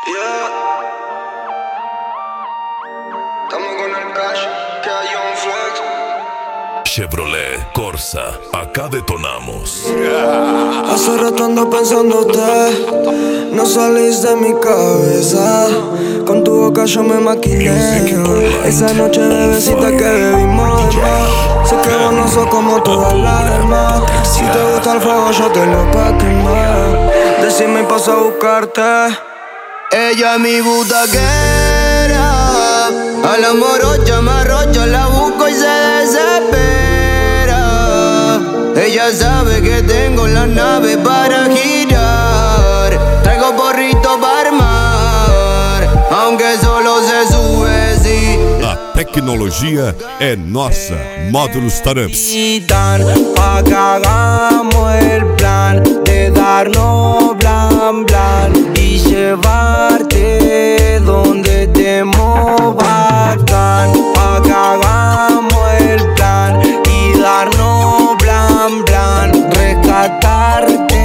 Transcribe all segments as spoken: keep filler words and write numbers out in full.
Yeah. Estamos con el cash, que hay un flex. Chevrolet Corsa, acá detonamos. Hace rato ando pensándote, no salís de mi cabeza. Con tu boca yo me maquillé. Esa noche bebecita que bebimos de más. Sé que vos no sos como todas las demás. Si te gusta el fuego yo tengo pa' quemar. Decime y paso a buscarte. Ella es mi butaquera, a la morocha me arrocha, la busco y se desespera. Ella sabe que tengo la nave para girar, traigo porrito para armar, aunque solo se sube, sí. A tecnologia é nossa. Módulos Taramps. Pa' que hagamos el plan de darnos blan blan y llevarte donde estemos bacán. Pa' que hagamos el plan y darnos blan blan, rescatarte.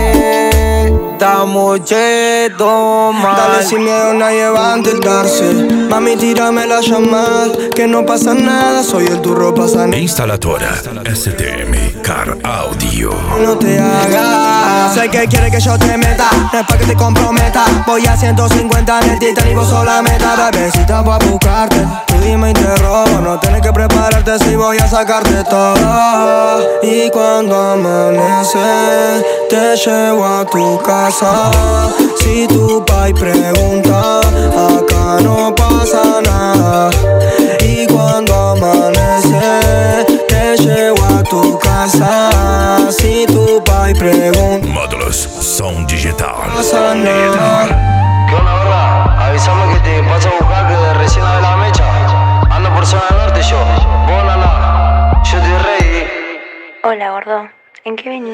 Estamos chetos mal. Dale sin miedo, nadie va a enterarse. Mami, tírame la llamada, que no pasa nada, soy el turro pasan. Instaladora S T M Car Audio. No te hagas, sé que quiere que yo te meta, no es pa' que te comprometa. Voy a ciento cincuenta en el Titanic, vos sos la meta. Bebecita pa' buscarte, tú dime y te robo. No tienes que prepararte si voy a sacarte todo. Y cuando amanece, te llevo a tu casa. Si tu pai pregunta, acá no pasa nada. Y cuando amanece, te llevo a tu casa. Si tu pai pregunta, Módulos Som Digital. pasa nada. ¿Qué onda, verdad? Avísame que te paso a buscar, que recién de la mecha. Ando por zona norte yo. Vos, nana, yo estoy ready. Hola, gordo. ¿En qué venís?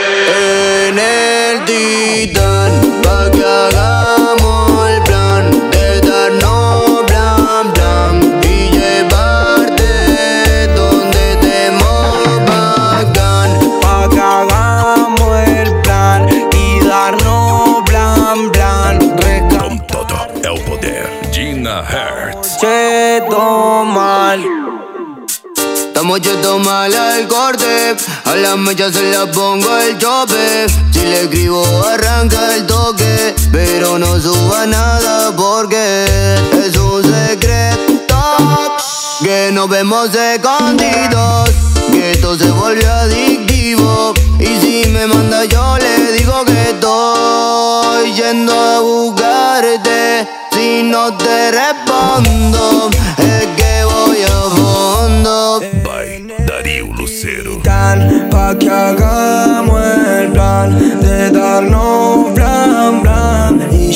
En el Titán, pa' que hagamos el plan de darnos blan blan y llevarte donde estemos bacán. Pa' que hagamos el plan y darnos blan blan, Com todo é o poder. Gina Hertz. cheto mal. Estamos chetos mal al corte, a la mecha se la pongo el chope. Si le escribo arranca el toque, pero no suba nada porque es un secreto que nos vemos escondidos, que esto se volvió adictivo. Y si me manda yo le digo que estoy yendo a buscarte. Si no te respondo es que voy a fondo. By Darío Lucero. Pa' que hagamos el plan de darnos blan blan y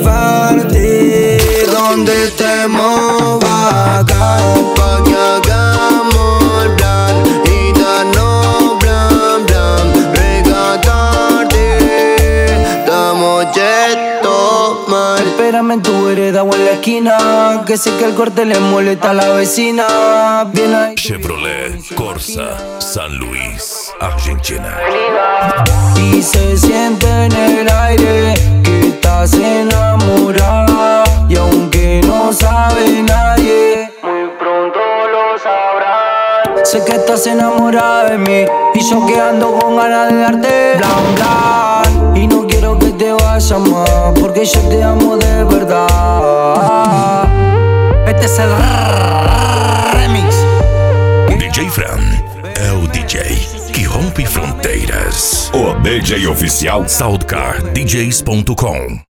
llevarte donde estemos bacán. Pa' que hagamos el plan y darnos blan blan, rescatarte. Estamos chetos mal. Espérame en tu vereda o en la esquina, que sé que el corte le molesta a la vecina. Bien ahí. Chevrolet Corsa, San Luis, Argentina. Y se siente en el aire que estás enamorada. Y aunque no sabe nadie, muy pronto lo sabrás. Sé que estás enamorada de mí y yo que ando con ganas de darte blan blan. Y no quiero que te vayas más, porque yo te amo de verdad. Este es el remix. D J Fran é o D J que rompe fronteiras. O D J oficial Soundcar D Js ponto com